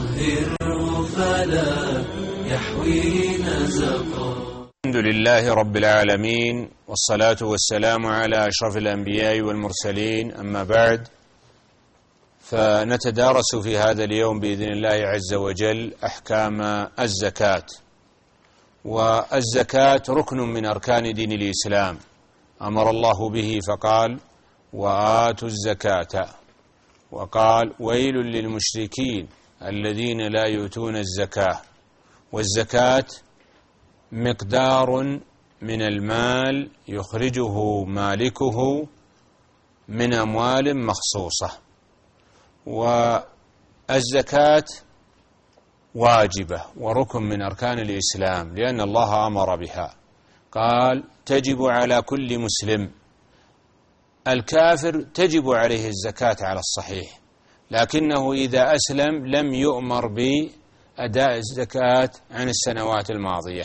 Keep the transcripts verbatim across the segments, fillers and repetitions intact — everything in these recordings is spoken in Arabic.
طهره فلا يحوي نزقا. الحمد لله رب العالمين، والصلاة والسلام على أشرف الأنبياء والمرسلين، أما بعد، فنتدارس في هذا اليوم بإذن الله عز وجل أحكام الزكاة. والزكاة ركن من أركان دين الإسلام، أمر الله به فقال: وآتوا الزكاة، وقال: ويل للمشركين الذين لا يؤتون الزكاة. والزكاة مقدار من المال يخرجه مالكه من أموال مخصوصة. والزكاة واجبة وركن من أركان الإسلام، لأن الله أمر بها، قال: تجب على كل مسلم. الكافر تجب عليه الزكاة على الصحيح، لكنه إذا أسلم لم يؤمر بأداء الزكاة عن السنوات الماضية،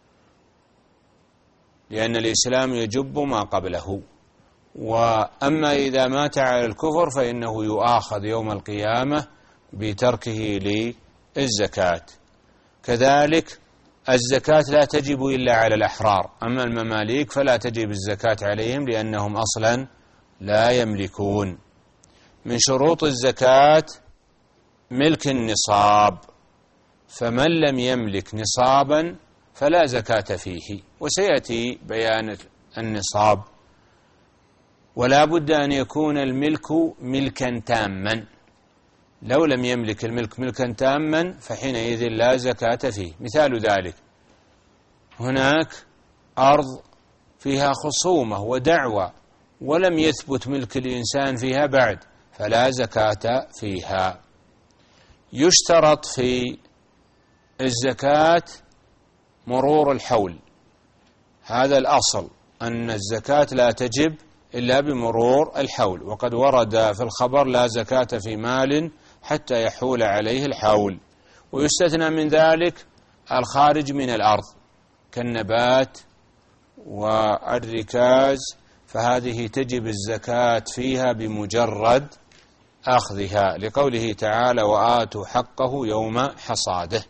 لأن الإسلام يجب ما قبله. وأما إذا مات على الكفر فإنه يؤاخذ يوم القيامة بتركه للزكاة. كذلك الزكاة لا تجب إلا على الأحرار، أما المماليك فلا تجب الزكاة عليهم لأنهم أصلا لا يملكون. من شروط الزكاة ملك النصاب، فمن لم يملك نصابا فلا زكاة فيه، وسيأتي بيان النصاب. ولا بد أن يكون الملك ملكا تاما، لو لم يملك الملك ملكا تاما فحينئذ لا زكاة فيه. مثال ذلك: هناك أرض فيها خصومة ودعوة ولم يثبت ملك الإنسان فيها بعد، فلا زكاة فيها. يشترط في الزكاة مرور الحول، هذا الأصل، أن الزكاة لا تجب إلا بمرور الحول. وقد ورد في الخبر: لا زكاة في مال حتى يحول عليه الحول. ويستثنى من ذلك الخارج من الأرض كالنبات والركاز، فهذه تجب الزكاة فيها بمجرد أخذها، لقوله تعالى: وآتوا حقه يوم حصاده.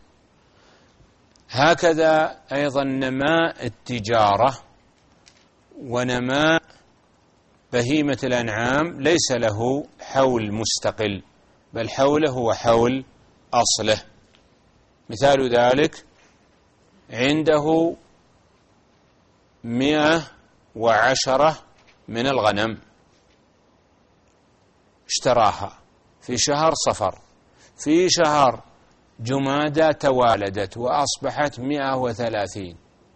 هكذا أيضا نماء التجارة ونماء بهيمة الأنعام ليس له حول مستقل، بل حوله هو حول أصله. مثال ذلك: عنده مئة وعشرة من الغنم، اشتراها في شهر صفر، في شهر جمادى توالدت وأصبحت مئة وثلاثين،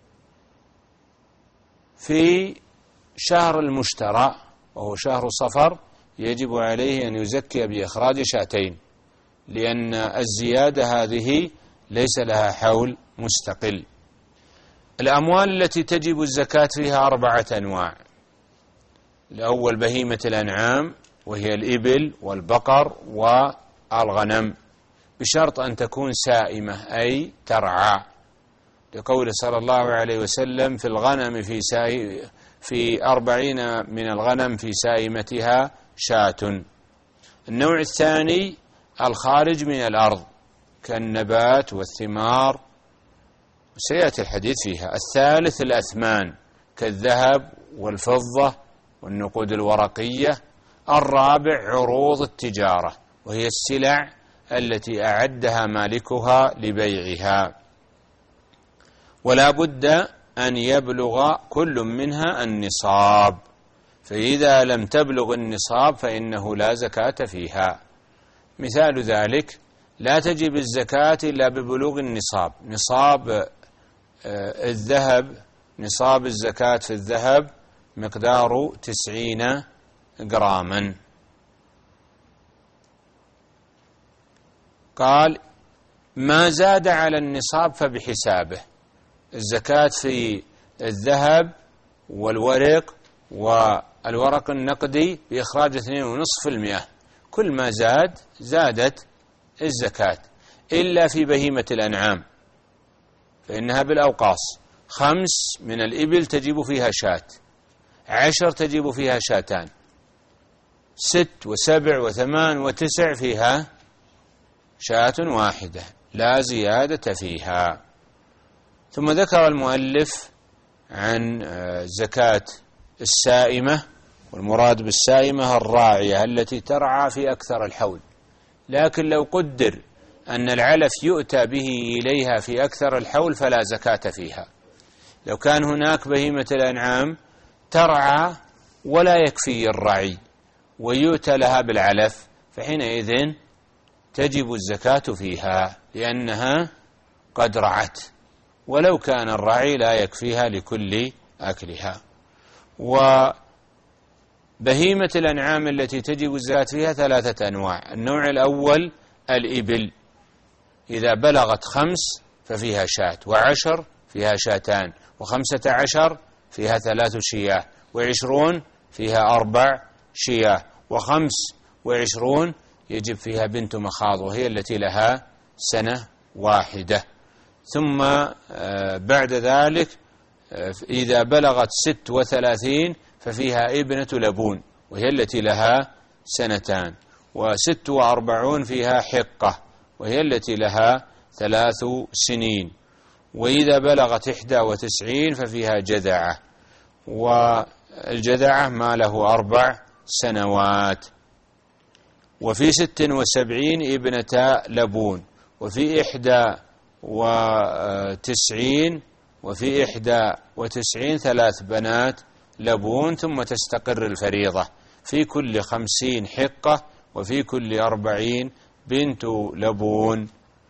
في شهر المشترى وهو شهر صفر يجب عليه أن يزكي بإخراج شاتين، لأن الزيادة هذه ليس لها حول مستقل. الأموال التي تجب الزكاة فيها أربعة أنواع: الأول بهيمة الأنعام، وهي الإبل والبقر والغنم، بشرط أن تكون سائمة أي ترعى، لقول صلى الله عليه وسلم: في الغنم في سائمة في أربعين من الغنم في سائمتها شاة. النوع الثاني الخارج من الأرض كالنبات والثمار، سيأتي الحديث فيها. الثالث الأثمان كالذهب والفضة والنقود الورقية. الرابع عروض التجارة، وهي السلع التي أعدها مالكها لبيعها، ولا بد أن يبلغ كل منها النصاب، فإذا لم تبلغ النصاب فإنه لا زكاة فيها. مثال ذلك: لا تجب الزكاة إلا ببلوغ النصاب. نصاب الذهب، نصاب الزكاة في الذهب مقدار تسعين جراما. قال: ما زاد على النصاب فبحسابه. الزكاة في الذهب والورق والورق النقدي بإخراج اثنين ونصف في المئة، كل ما زاد زادت الزكاة، إلا في بهيمة الأنعام فإنها بالأوقاص. خمس من الإبل تجب فيها شاة، عشر تجب فيها شاتان، ست وسبع وثمان وتسع فيها شاة واحدة لا زيادة فيها. ثم ذكر المؤلف عن زكاة السائمة، والمراد بالسائمة الراعية التي ترعى في أكثر الحول، لكن لو قدر أن العلف يؤتى به إليها في أكثر الحول فلا زكاة فيها. لو كان هناك بهيمة الأنعام ترعى ولا يكفي الرعي ويؤتى لها بالعلف، فحينئذ تجب الزكاة فيها لأنها قد رعت، ولو كان الرعي لا يكفيها لكل أكلها. وبهيمة الأنعام التي تجب الزكاة فيها ثلاثة أنواع. النوع الأول الإبل، إذا بلغت خمس ففيها شاة، وعشر فيها شاتان، وخمسة عشر فيها ثلاث شياه، وعشرون فيها أربع شياه، وخمس وعشرون يجب فيها بنت مخاض وهي التي لها سنة واحدة. ثم بعد ذلك إذا بلغت ست وثلاثين ففيها ابنة لبون وهي التي لها سنتان، وست وأربعون فيها حقة وهي التي لها ثلاث سنين، وإذا بلغت إحدى وتسعين ففيها جذعة، والجذعة ما له أربع سنوات. وفي ست وسبعين ابنة لبون، وفي إحدى وتسعين وفي إحدى وتسعين ثلاث بنات لبون، ثم تستقر الفريضة في كل خمسين حقة وفي كل أربعين بنت لبون.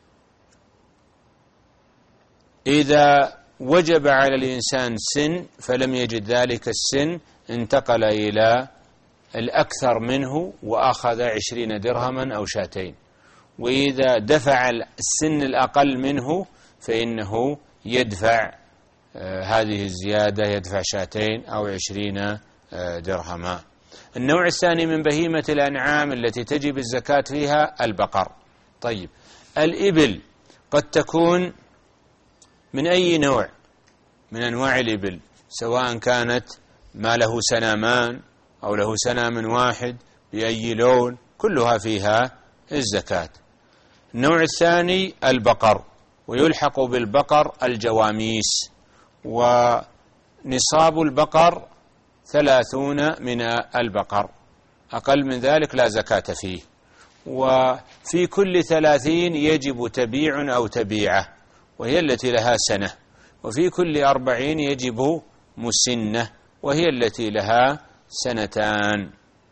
إذا وجب على الإنسان سن فلم يجد ذلك السن انتقل إلى الأكثر منه وأخذ عشرين درهما أو شاتين، وإذا دفع السن الأقل منه فإنه يدفع هذه الزيادة، يدفع شاتين أو عشرين درهما. النوع الثاني من بهيمة الأنعام التي تجب الزكاة فيها البقر. طيب، الإبل قد تكون من أي نوع من أنواع الإبل، سواء كانت ما له سنامان أو له سنام واحد بأي لون، كلها فيها الزكاة. النوع الثاني البقر، ويلحق بالبقر الجواميس، ونصاب البقر ثلاثون من البقر، أقل من ذلك لا زكاة فيه. وفي كل ثلاثين يجب تبيع أو تبيعة وهي التي لها سنة، وفي كل أربعين يجب مسنة وهي التي لها سنتان،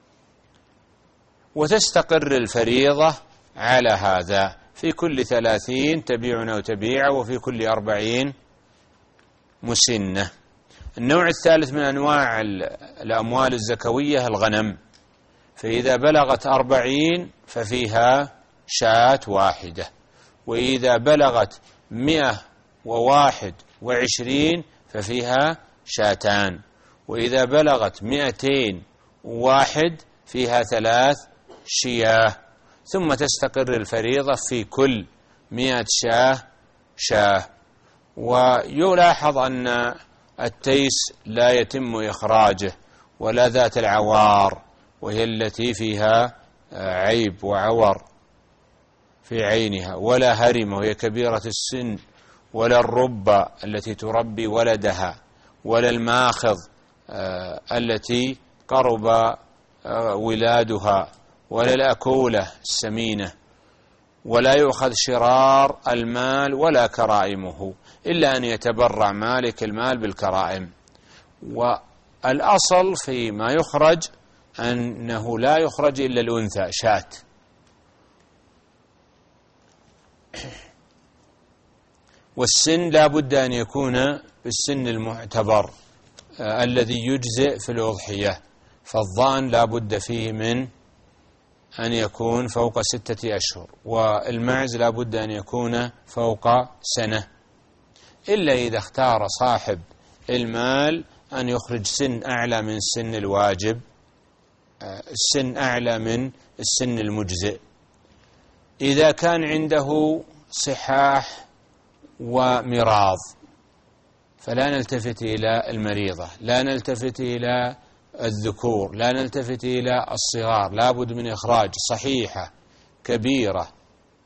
وتستقر الفريضة على هذا، في كل ثلاثين تبيع أو تبيعة وفي كل أربعين مسنة. النوع الثالث من أنواع الأموال الزكوية الغنم، فإذا بلغت أربعين ففيها شاة واحدة، وإذا بلغت مئة وواحد وعشرين ففيها شاتان، وإذا بلغت مئتين واحد فيها ثلاث شياه، ثم تستقر الفريضة في كل مئة شاه شاه. ويلاحظ أن التيس لا يتم إخراجه، ولا ذات العوار وهي التي فيها عيب وعور في عينها، ولا هرم وهي كبيرة السن، ولا الربة التي تربي ولدها، ولا الماخذ التي قرب ولادها، ولا الأكولة السمينة، ولا يؤخذ شرار المال ولا كرائمه، إلا أن يتبرع مالك المال بالكرائم. والأصل فيما يخرج أنه لا يخرج إلا الأنثى شاة. والسن لا بد أن يكون بالسن المعتبر آه الذي يجزئ في الأضحية، فالضأن لا بد فيه من أن يكون فوق ستة أشهر، والمعز لا بد أن يكون فوق سنة، إلا إذا اختار صاحب المال أن يخرج سن أعلى من سن الواجب، السن أعلى من السن المجزئ. إذا كان عنده صحاح ومراض فلا نلتفت إلى المريضة، لا نلتفت إلى الذكور، لا نلتفت إلى الصغار، لا بد من إخراج صحيحة كبيرة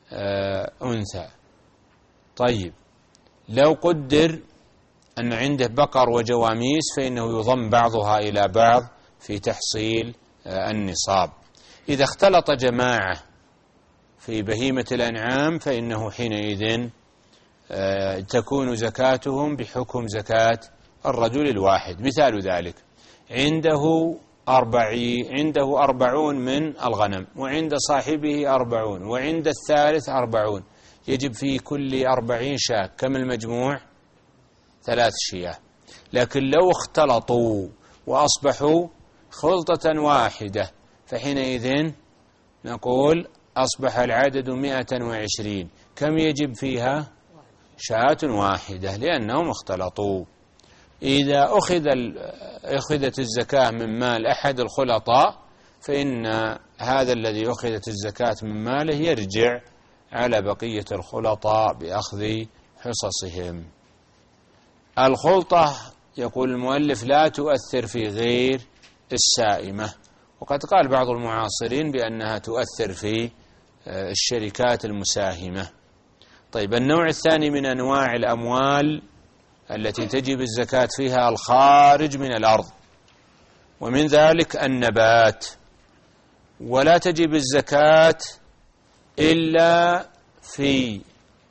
أنثى. طيب لو قدر أن عنده بقر وجواميس فإنه يضم بعضها إلى بعض في تحصيل النصاب. إذا اختلط جماعة في بهيمة الأنعام فإنه حينئذ تكون زكاتهم بحكم زكاة الرجل الواحد. مثال ذلك عنده أربعي عنده أربعون من الغنم، وعند صاحبه أربعون، وعند الثالث أربعون، يجب في كل أربعين شاة كم المجموع؟ ثلاث شياه. لكن لو اختلطوا وأصبحوا خلطة واحدة فحينئذ نقول أصبح العدد مئة وعشرين، كم يجب فيها؟ شاة واحدة لأنهم اختلطوا. إذا أخذ أخذت الزكاة من مال أحد الخلطاء فإن هذا الذي أخذت الزكاة من ماله يرجع على بقية الخلطاء بأخذ حصصهم. الخلطة يقول المؤلف لا تؤثر في غير السائمة، وقد قال بعض المعاصرين بأنها تؤثر في الشركات المساهمة. طيب النوع الثاني من أنواع الأموال التي تجب الزكاة فيها الخارج من الأرض، ومن ذلك النبات. ولا تجب الزكاة إلا في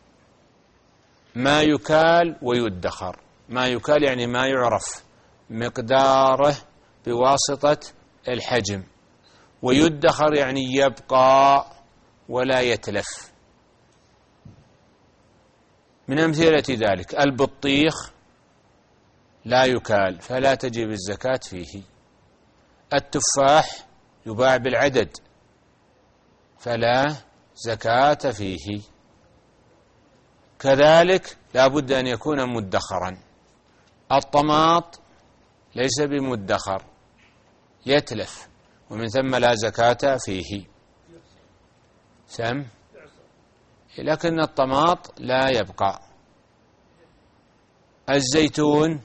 ما يكال ويدخر. ما يكال يعني ما يعرف مقداره بواسطة الحجم، ويدخر يعني يبقى ولا يتلف. من أمثلة ذلك البطيخ لا يكال فلا تجب الزكاة فيه. التفاح يباع بالعدد فلا زكاة فيه. كذلك لا بد أن يكون مدخرا. الطماط ليس بمدخر يتلف، ومن ثم لا زكاة فيه. سم لكن الطماط لا يبقى. الزيتون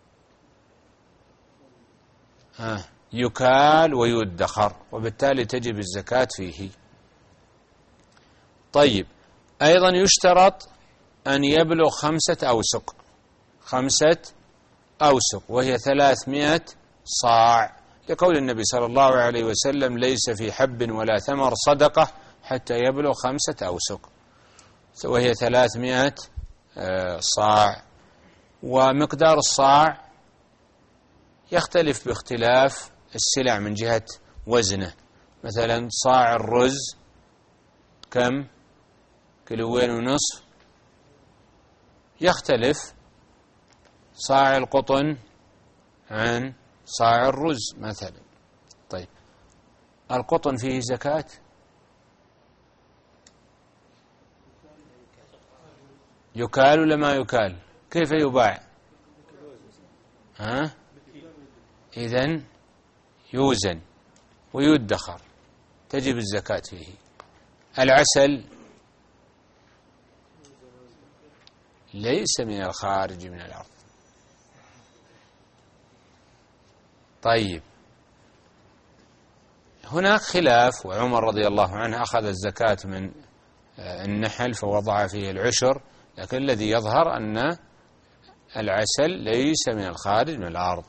يكال ويدخر، وبالتالي تجب الزكاة فيه. طيب أيضا يشترط أن يبلغ خمسة أوسق، خمسة أوسق وهي ثلاثمائة صاع، لقول النبي صلى الله عليه وسلم ليس في حب ولا ثمر صدقة حتى يبلغ خمسة أوسق، وهي ثلاثمائة صاع. ومقدار الصاع يختلف باختلاف السلع من جهة وزنه. مثلا صاع الرز كم؟ كيلوين ونصف. يختلف صاع القطن عن صاع الرز مثلا. طيب القطن فيه زكاة؟ يكال ولا ما يكال؟ كيف يباع؟ ها؟ إذن يوزن ويدخر تجب الزكاة فيه. العسل ليس من الخارج من الأرض. طيب هناك خلاف، وعمر رضي الله عنه أخذ الزكاة من النحل فوضع فيه العشر، لكن الذي يظهر أن العسل ليس من الخارج من الأرض.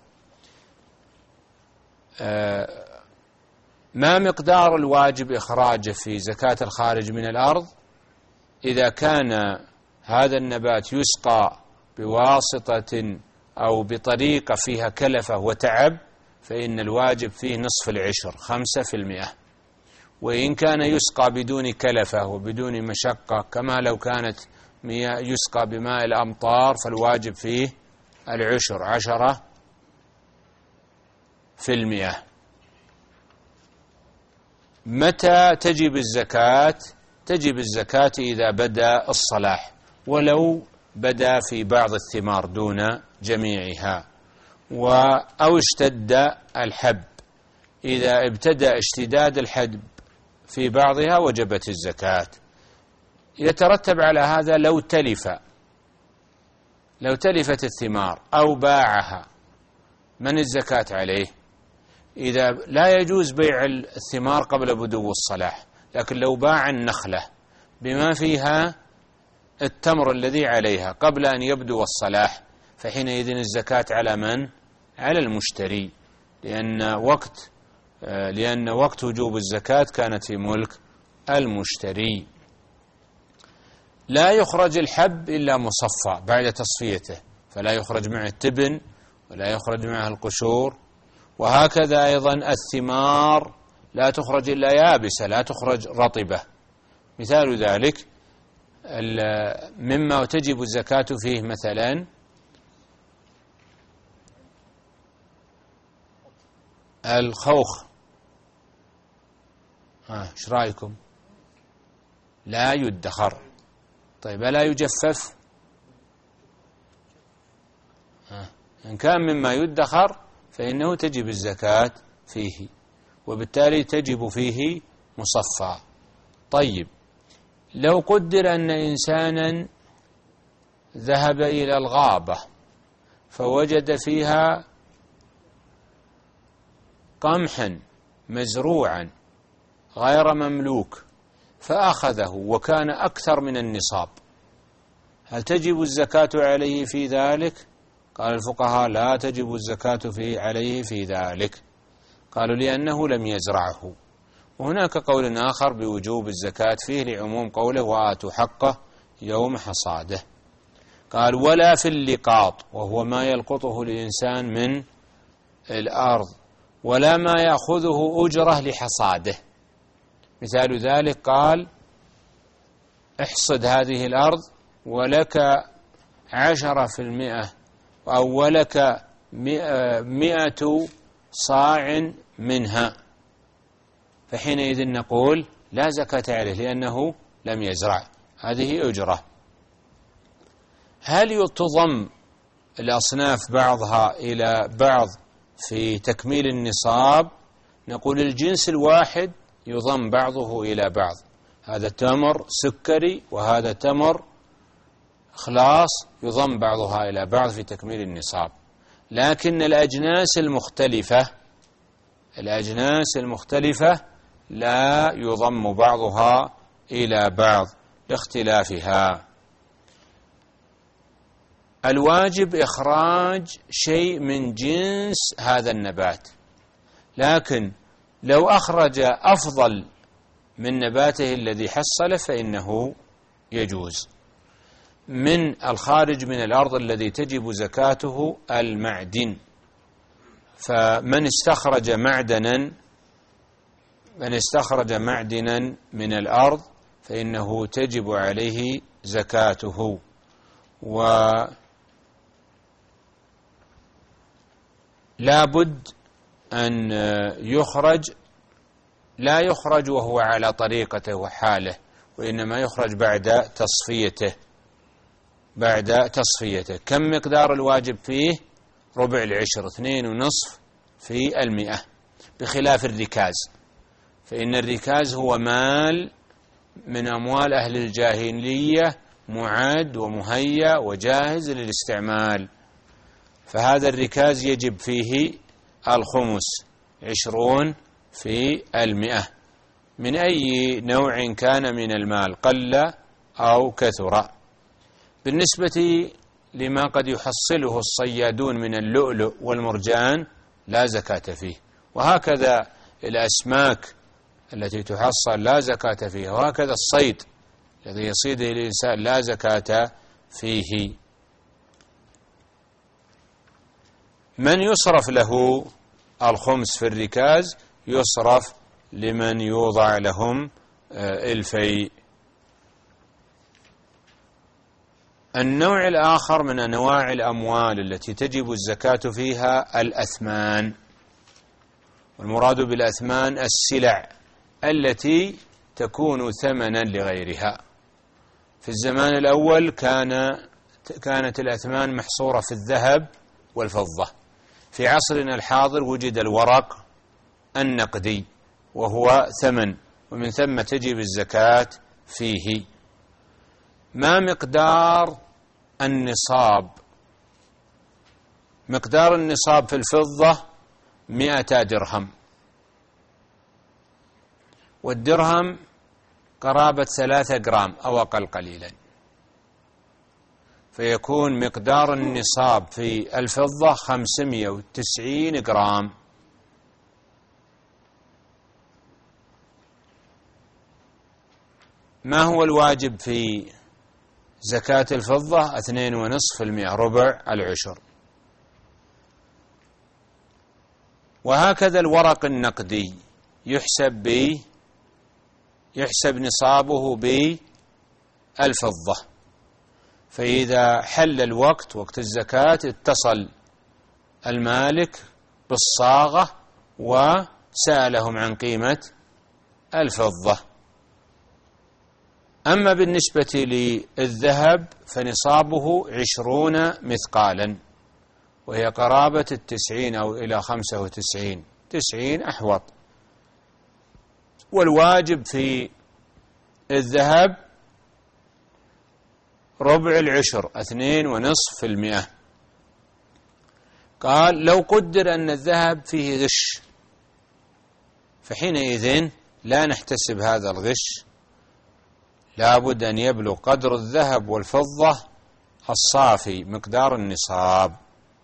ما مقدار الواجب إخراجه في زكاة الخارج من الأرض؟ إذا كان هذا النبات يسقى بواسطة أو بطريقة فيها كلفة وتعب فإن الواجب فيه نصف العشر، خمسة في المئة. وإن كان يسقى بدون كلفة وبدون مشقة كما لو كانت يسقى بماء الأمطار فالواجب فيه العشر، عشرة في المئة. متى تجب الزكاة؟ تجب الزكاة إذا بدأ الصلاح، ولو بدأ في بعض الثمار دون جميعها، أو اشتد الحب. إذا ابتدأ اشتداد الحب في بعضها وجبت الزكاة. يترتب على هذا لو تلف لو تلفت الثمار أو باعها من الزكاة عليه؟ إذا لا يجوز بيع الثمار قبل بدو الصلاح، لكن لو باع النخلة بما فيها التمر الذي عليها قبل أن يبدو الصلاح، فحينئذ الزكاة على من؟ على المشتري، لأن وقت لأن وقت وجوب الزكاة كانت في ملك المشتري. لا يخرج الحب إلا مصفى بعد تصفيته، فلا يخرج معه التبن ولا يخرج معه القشور. وهكذا أيضا الثمار لا تخرج إلا يابسة، لا تخرج رطبة. مثال ذلك مما تجب الزكاة فيه مثلا الخوخ، ها ايش رايكم؟ لا يدخر. طيب لا يجفف؟ ها ان كان مما يدخر فإنه تجب الزكاة فيه، وبالتالي تجب فيه مصفى. طيب لو قدر أن إنسانا ذهب إلى الغابة فوجد فيها قمحا مزروعا غير مملوك فأخذه وكان أكثر من النصاب، هل تجب الزكاة عليه في ذلك؟ قال الفقهاء لا تجب الزكاة في عليه في ذلك، قالوا لأنه لم يزرعه. وهناك قول آخر بوجوب الزكاة فيه لعموم قوله وآتوا حقه يوم حصاده. قال ولا في اللقاط، وهو ما يلقطه الإنسان من الأرض، ولا ما يأخذه أجرة لحصاده. مثال ذلك قال احصد هذه الأرض ولك عشرة في المئة أو ولك مئة صاع منها، فحينئذ نقول لا زكاة عليه لأنه لم يزرع، هذه أجرة. هل تضم الأصناف بعضها إلى بعض في تكميل النصاب؟ نقول الجنس الواحد يضم بعضه إلى بعض، هذا تمر سكري وهذا تمر خلاص يضم بعضها إلى بعض في تكميل النصاب. لكن الأجناس المختلفة الأجناس المختلفة لا يضم بعضها إلى بعض لاختلافها. الواجب إخراج شيء من جنس هذا النبات، لكن لو أخرج أفضل من نباته الذي حصله فإنه يجوز. من الخارج من الأرض الذي تجب زكاته المعدن، فمن استخرج معدنا من استخرج معدنا من الأرض فإنه تجب عليه زكاته. ولا بد أن يخرج لا يخرج وهو على طريقته وحاله، وإنما يخرج بعد تصفيته بعد تصفيته. كم مقدار الواجب فيه؟ ربع العشر، اثنين ونصف في المئة، بخلاف الركاز، فإن الركاز هو مال من أموال أهل الجاهلية معد ومهيأ وجاهز للاستعمال، فهذا الركاز يجب فيه الخمس، عشرون في المئة، من أي نوع كان من المال قل أو كثر. بالنسبة لما قد يحصله الصيادون من اللؤلؤ والمرجان لا زكاة فيه، وهكذا الأسماك التي تحصل لا زكاة فيها، وهكذا الصيد الذي يصيده الإنسان لا زكاة فيه. من يصرف له الخمس في الركاز يصرف لمن يوضع لهم الفيء. النوع الآخر من أنواع الأموال التي تجب الزكاة فيها الأثمان، والمراد بالأثمان السلع التي تكون ثمنا لغيرها. في الزمان الأول كان كانت الأثمان محصورة في الذهب والفضة، في عصرنا الحاضر وجد الورق النقدي وهو ثمن، ومن ثم تجب الزكاة فيه. ما مقدار النصاب؟ مقدار النصاب في الفضة مئة درهم، والدرهم قرابة ثلاثة جرام أو أقل قليلا، فيكون مقدار النصاب في الفضة خمسمائة وتسعين جرام. ما هو الواجب في زكاة الفضة؟ اثنين ونصف في المئة، ربع العشر. وهكذا الورق النقدي يحسب ب يحسب نصابه بالفضة، فإذا حل الوقت وقت الزكاة اتصل المالك بالصاغة وسألهم عن قيمة الفضة. أما بالنسبة للذهب فنصابه عشرون مثقالا، وهي قرابة التسعين أو إلى خمسة وتسعين، تسعين أحوط. والواجب في الذهب ربع العشر، اثنين ونصف في المئة. قال لو قدر أن الذهب فيه غش، فحينئذ لا نحتسب هذا الغش، لابد أن يبلغ قدر الذهب والفضة الصافي مقدار النصاب.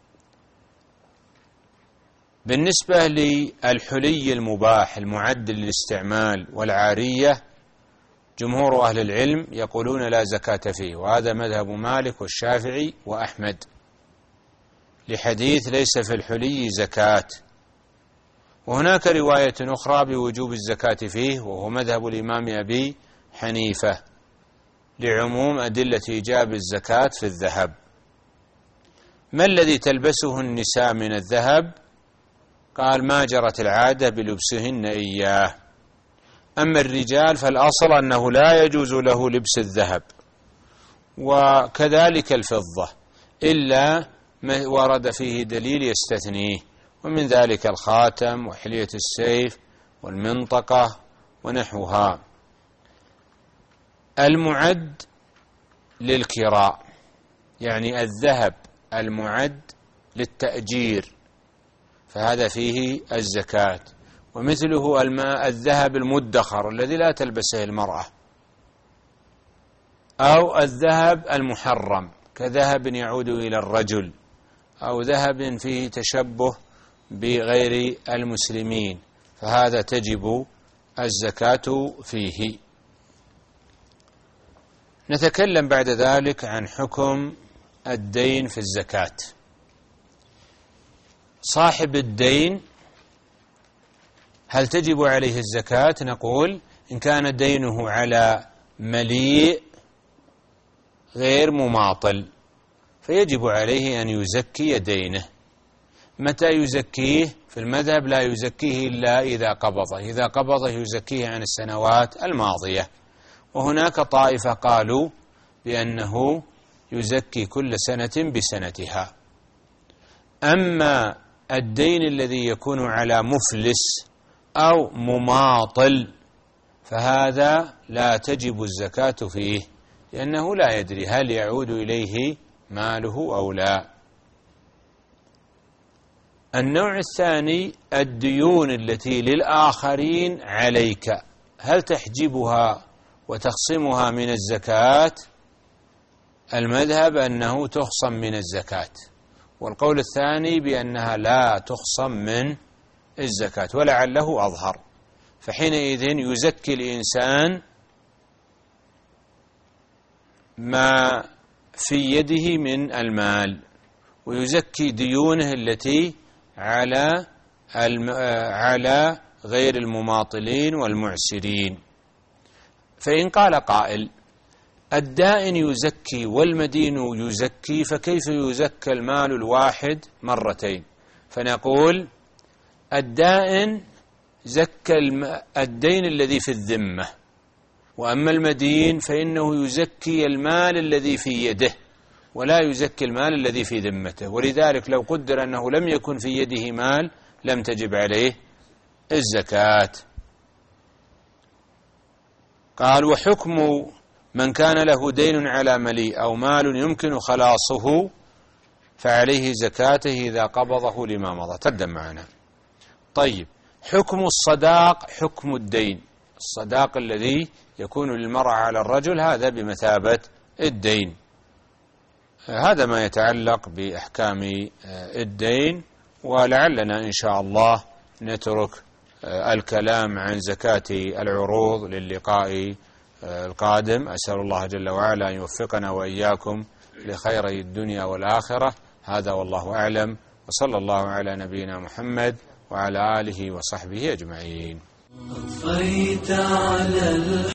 بالنسبة للحلي المباح المعد للاستعمال والعارية، جمهور أهل العلم يقولون لا زكاة فيه، وهذا مذهب مالك والشافعي وأحمد، لحديث ليس في الحلي زكاة. وهناك رواية أخرى بوجوب الزكاة فيه، وهو مذهب الإمام أبي حنيفة، لعموم أدلة إيجاب الزكاة في الذهب. ما الذي تلبسه النساء من الذهب؟ قال ما جرت العادة بلبسهن إياه. أما الرجال فالأصل أنه لا يجوز له لبس الذهب، وكذلك الفضة، إلا ما ورد فيه دليل يستثنيه، ومن ذلك الخاتم وحلية السيف والمنطقة ونحوها. المعد للكراء، يعني الذهب المعد للتأجير، فهذا فيه الزكاة. ومثله الماء الذهب المدخر الذي لا تلبسه المرأة، أو الذهب المحرم كذهب يعود إلى الرجل، أو ذهب فيه تشبه بغير المسلمين، فهذا تجب الزكاة فيه. نتكلم بعد ذلك عن حكم الدين في الزكاة. صاحب الدين هل تجب عليه الزكاة؟ نقول إن كان دينه على مليء غير مماطل فيجب عليه أن يزكي دينه. متى يزكيه؟ في المذهب لا يزكيه إلا إذا قبضه، إذا قبضه يزكيه عن السنوات الماضية. وهناك طائفة قالوا بأنه يزكي كل سنة بسنتها. أما الدين الذي يكون على مفلس أو مماطل فهذا لا تجب الزكاة فيه، لأنه لا يدري هل يعود إليه ماله أو لا. النوع الثاني الديون التي للآخرين عليك، هل تحجبها وتخصمها من الزكاة؟ المذهب أنه تخصم من الزكاة، والقول الثاني بأنها لا تخصم من الزكاة، ولعله أظهر. فحينئذ يزكي الإنسان ما في يده من المال، ويزكي ديونه التي على على غير المماطلين والمعسرين. فإن قال قائل الدائن يزكي والمدين يزكي، فكيف يزكى المال الواحد مرتين؟ فنقول الدائن زكى الدين الذي في الذمة، وأما المدين فإنه يزكي المال الذي في يده ولا يزكي المال الذي في ذمته. ولذلك لو قدر أنه لم يكن في يده مال لم تجب عليه الزكاة. قال وحكم من كان له دين على مليء أو مال يمكن خلاصه فعليه زكاته إذا قبضه لما مضى. تقدم معنا. طيب، حكم الصداق حكم الدين. الصداق الذي يكون للمرأة على الرجل هذا بمثابة الدين. هذا ما يتعلق بأحكام الدين، ولعلنا إن شاء الله نترك الكلام عن زكاة العروض للقاء القادم. أسأل الله جل وعلا أن يوفقنا وإياكم لخيري الدنيا والآخرة. هذا والله أعلم، وصلى الله على نبينا محمد وعلى آله وصحبه أجمعين.